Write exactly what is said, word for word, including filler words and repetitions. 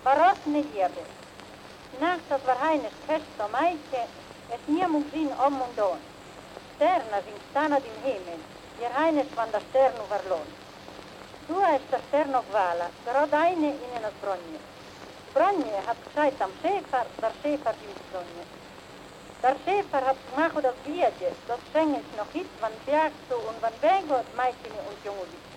Varot ne liebe. Nacht dat war heines fest am Eike, es niemand zien om und don. Sterna sind stanad im Himmel, ihr heines van der Sternu verloren. Du ist der Sterno gvala, grad eine in einer Bronje. Bronje hat gesagt am Schäfer, der Schäfer gibt Bronje. Der Schäfer hat gemacht das Liedje, das schenken noch hit, wann Berg zu und wann Wegot, Meitine und Junguli.